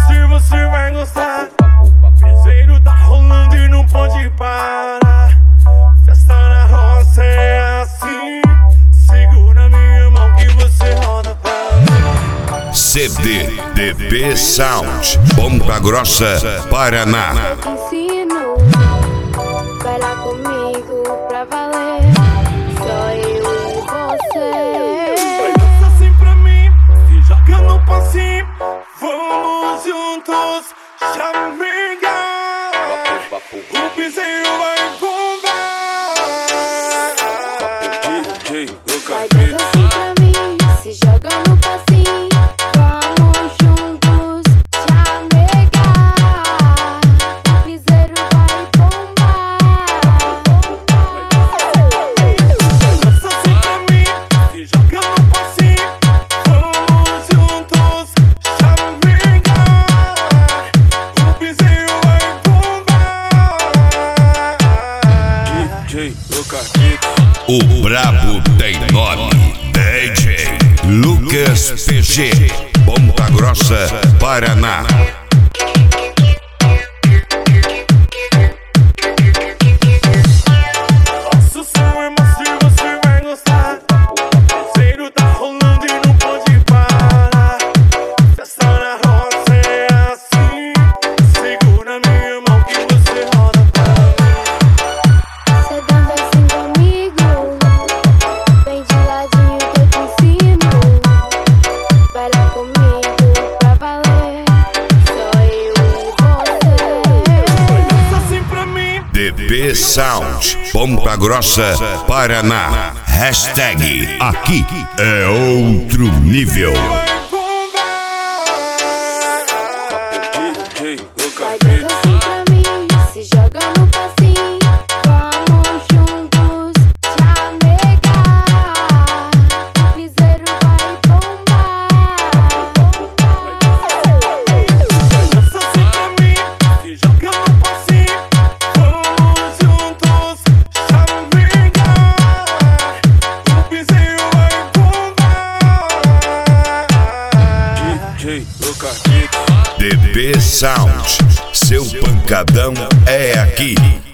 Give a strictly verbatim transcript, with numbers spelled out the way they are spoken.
se você vai gostar. Piseiro tá rolando e não pode parar. Festa na roça é assim. Segura minha mão que você roda pra mim. C D D B Sound, Ponta Grossa, Paraná. Eu te ensino, vai lá comigo pra valer. Só eu e você. Dança assim pra mim, se joga no passinho. Vamos juntos, chamingar. O piseiro vai bombar. Vai dança assim pra mim, se joga no passinho. Vamos juntos, chamegar. O piseiro vai bombar. Dança assim pra mim, se joga no passinho. Vamos juntos, chamingar. O piseiro vai bombar. O brabo tem nome, D J Lucas P G, Ponta Grossa, Paraná. Nosso som é macio, você vai gostar. Piseiro tá rolando e não pode parar. Festa na roça é assim. Segura minha mão que você roda pra mim. Cê dança assim comigo, vem de ladinho que eu te ensino. Vai lá comigo pra valer. Só eu e você. Dança assim pra mim. D B Sound, Ponta Grossa, Paraná. Hashtag aqui é outro nível. Vai bombar. Vai dança assim pra mim, se joga no passinho. Vamos juntos, chamegar. O piseiro vai bombar. Dança assim pra mim, se joga no passinho. Vamos juntos, chamingar. O piseiro vai bombar. D B Sound, seu pancadão é aqui.